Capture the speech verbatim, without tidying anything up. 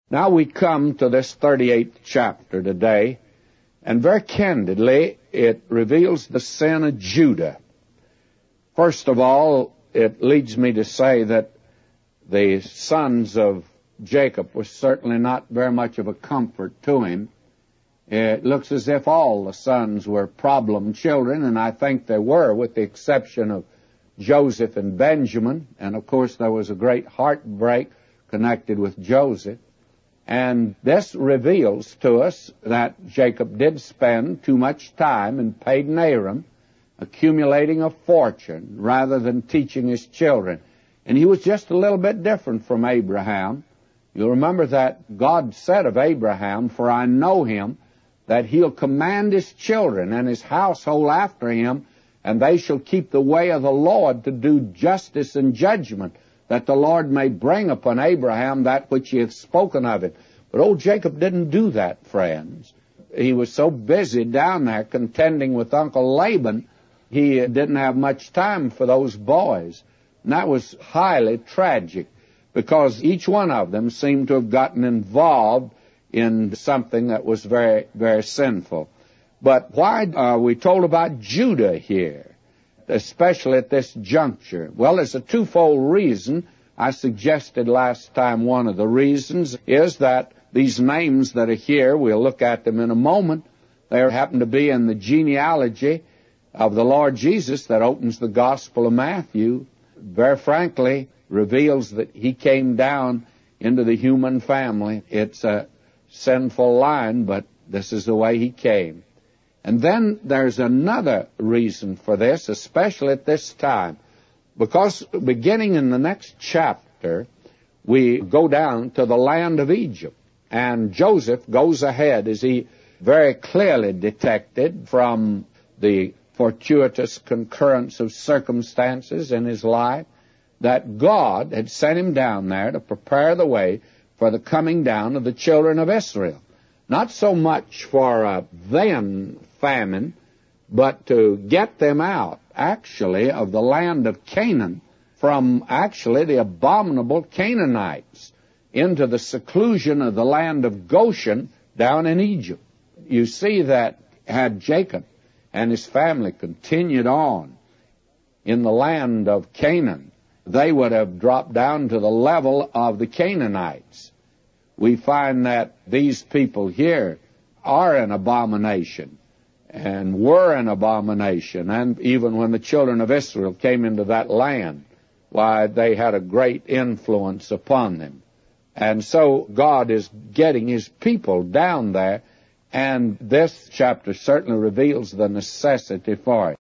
Now we come to this thirty-eighth chapter today, and very candidly, it reveals the sin of Judah. First of all, it leads me to say that the sons of Jacob was certainly not very much of a comfort to him. It looks as if all the sons were problem children, and I think they were, with the exception of Joseph and Benjamin. And of course, there was a great heartbreak connected with Joseph. And this reveals to us that Jacob did spend too much time in Padan Aram accumulating a fortune rather than teaching his children. And he was just a little bit different from Abraham. You'll remember that God said of Abraham, "For I know him, that he'll command his children and his household after him, and they shall keep the way of the Lord to do justice and judgment, that the Lord may bring upon Abraham that which he hath spoken of it." But old Jacob didn't do that, friends. He was so busy down there contending with Uncle Laban, he didn't have much time for those boys. And that was highly tragic, because each one of them seemed to have gotten involved in something that was very, very sinful. But why are we told about Judah here, especially at this juncture? Well, there's a twofold reason. I suggested last time one of the reasons is that these names that are here, we'll look at them in a moment, they happen to be in the genealogy of the Lord Jesus that opens the Gospel of Matthew. Very frankly, reveals that he came down into the human family. It's a sinful line, but this is the way he came. And then there's another reason for this, especially at this time, because beginning in the next chapter, we go down to the land of Egypt, and Joseph goes ahead, as he very clearly detected from the fortuitous concurrence of circumstances in his life, that God had sent him down there to prepare the way for the coming down of the children of Israel. Not so much for a then famine, but to get them out, actually, of the land of Canaan, from actually the abominable Canaanites, into the seclusion of the land of Goshen down in Egypt. You see that had Jacob and his family continued on in the land of Canaan, they would have dropped down to the level of the Canaanites. We find that these people here are an abomination and were an abomination. And even when the children of Israel came into that land, why, they had a great influence upon them. And so God is getting his people down there, and this chapter certainly reveals the necessity for it.